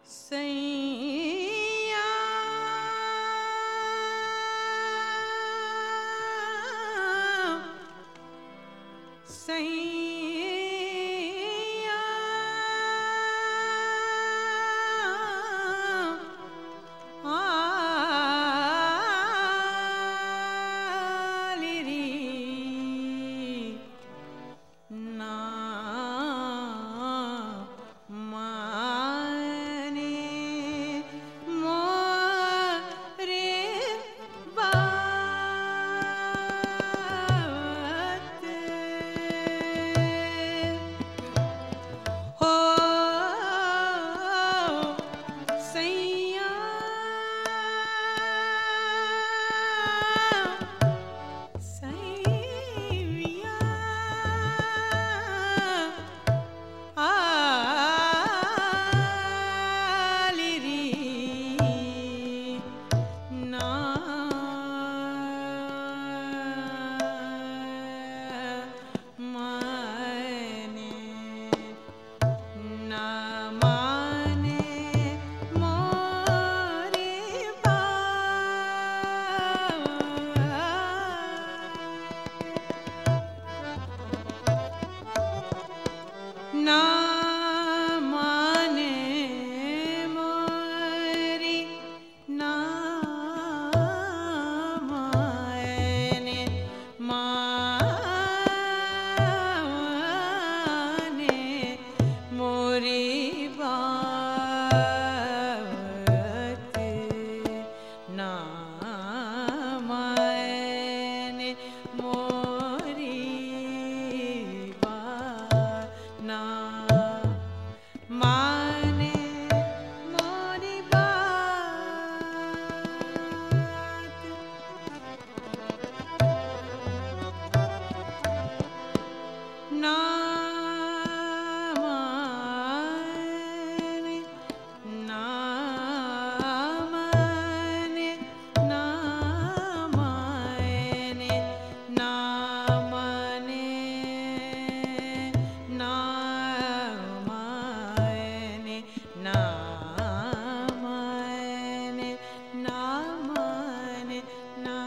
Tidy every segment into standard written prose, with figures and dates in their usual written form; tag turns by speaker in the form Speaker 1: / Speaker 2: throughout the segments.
Speaker 1: सैया सैया आलिरी ना माने मोरे बात हो सैया सैया आलिरी ना माने ना माने मोरे ना माने मोरी ना माने माने मोरी बात ना माने मोरी बात ना माने मोरी बात ना माने ना माने ना माने ना माने ना माने ना माने ना माने ना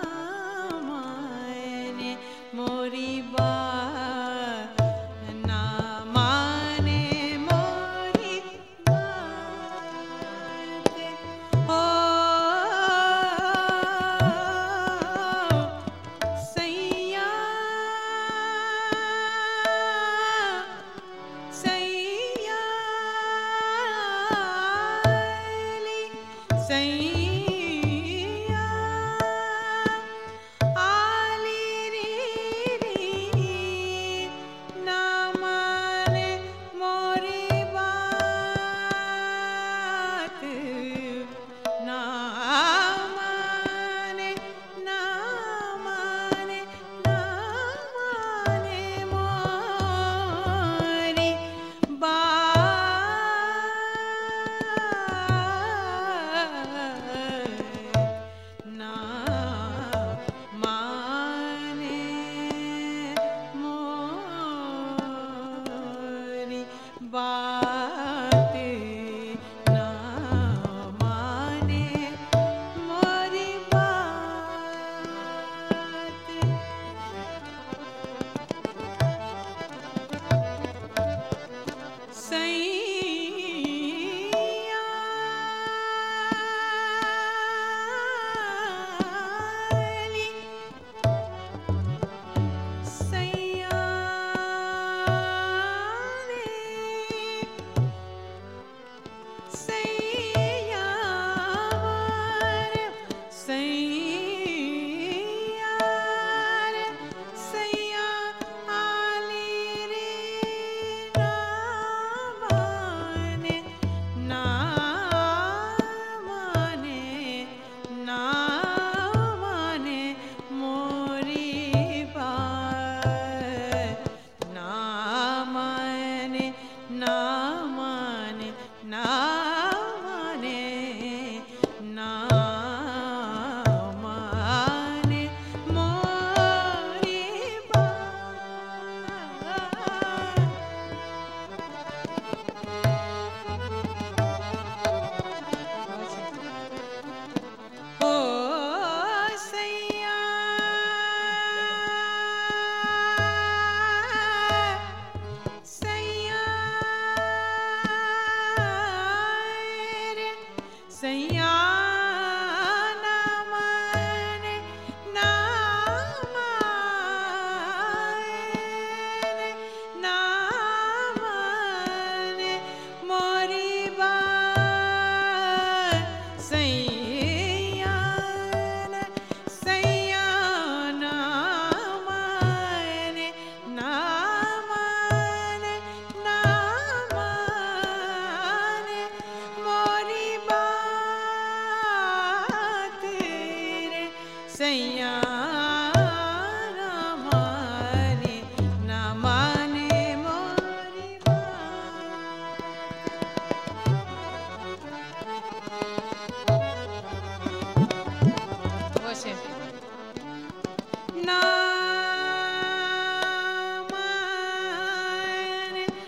Speaker 1: माने मोरी बात ना माने मोरी बात हो सैया सैया सैया आलिरी ना माने मोरी बात ना माने ना माने ना माने मोरी बात ना माने मोरी बात ना माने मोरी बात सैया सैया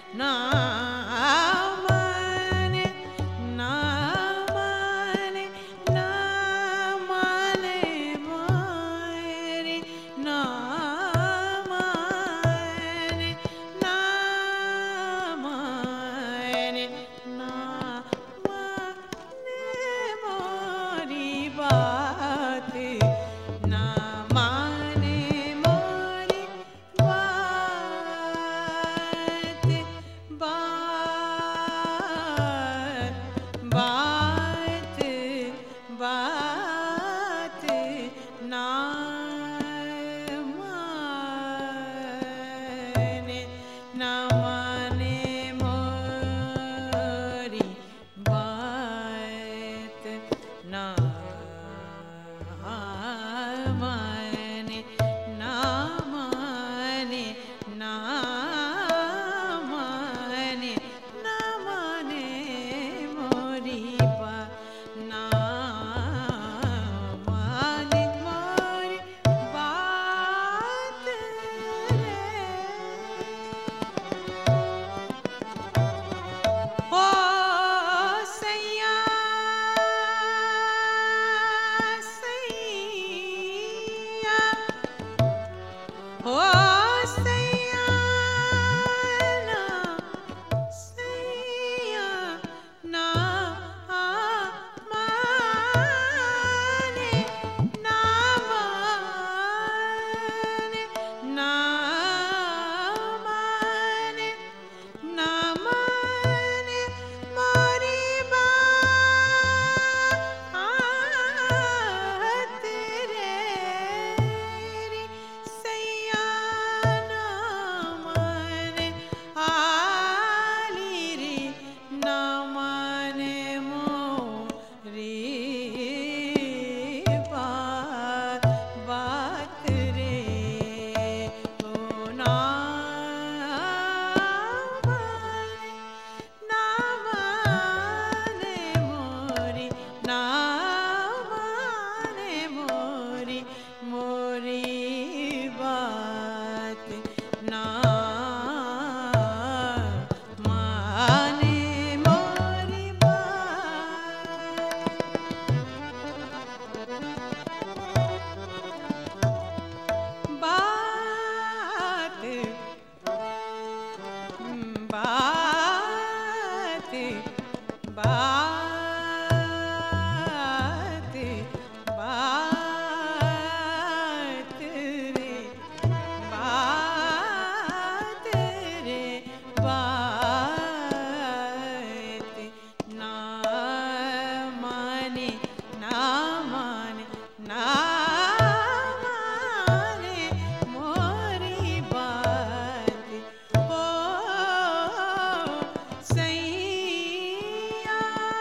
Speaker 1: ना माने ना माने ना माने मोरी ना माने ना माने ना माने मोरी बात ना माने मोरी बात बात बात ना माने ना माने मोरी बात ना माने ना माने ना माने ना माने मोरी बात ना माने मोरी बात रे ओ सैया सैया ओ सैया ना सैया ना माने ना माने ना माने ना माने मोरी बात रे सैया ना माने आली रे ना माने मोरी बात रे ओ ना माने ना माने मोरी ना माने मोरी मोरी बात ना माने मोरी बात बात बात बात रे बात रे बात ना माने ना माने ना माने मोरी बात ओ सैया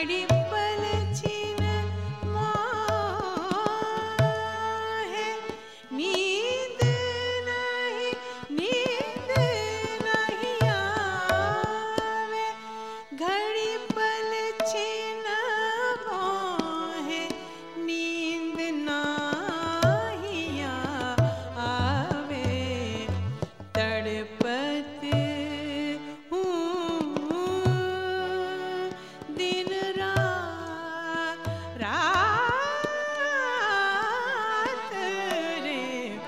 Speaker 1: घड़ी पल छिन मोहे नींद नहीं आवे घड़ी पल छिन मोहे नींद नहीं आवे तड़पत हूँ दिन रात रे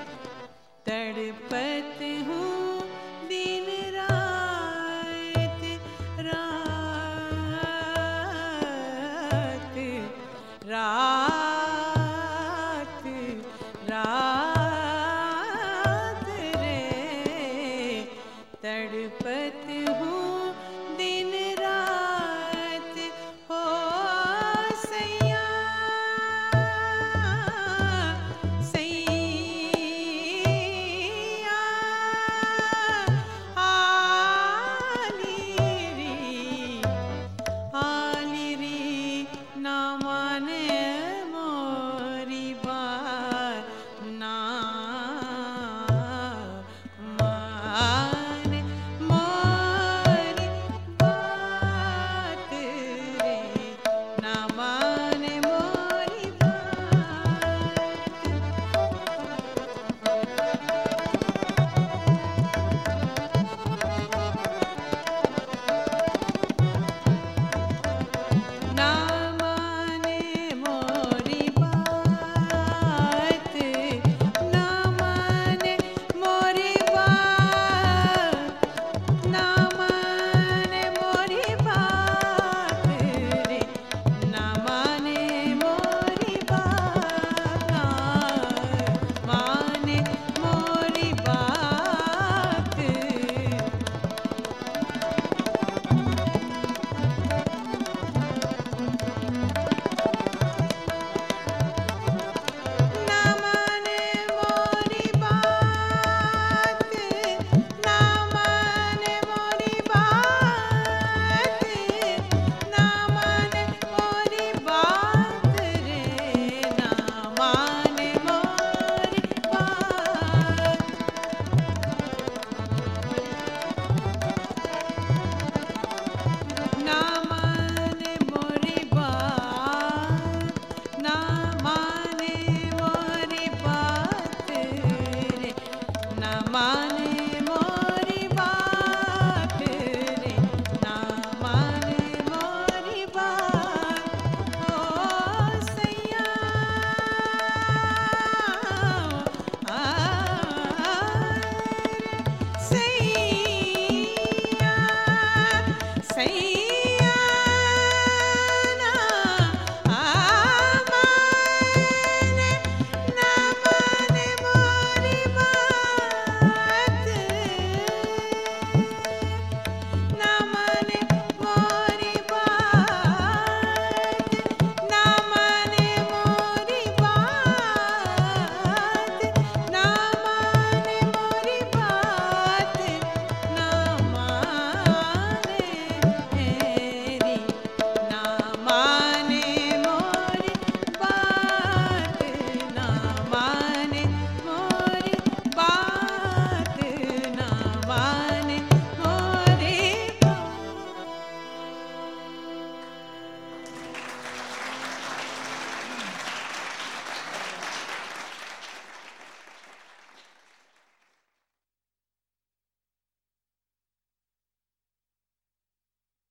Speaker 1: तड़पत हूँ दिन रात रात रात रात रे तड़पत हूँ दिन रात हो सैया सैया आली री ना माने मोरी बात ना माने मोरी बात रे ना माने मोरी ना माने मोरी बात ना माने मोरी बात ना माने मोरी बात रे ना माने मोरी बात ना माने मोरी बात ना माने मोरी बात ना माने मोरी बात ना माने मोरी बात रे ना माने मोरी बात ना माने मोरी बात ना माने मोरी बात रे ना माने मोरी बात रे ना माने मोरी बात ओ सैया सैया सैया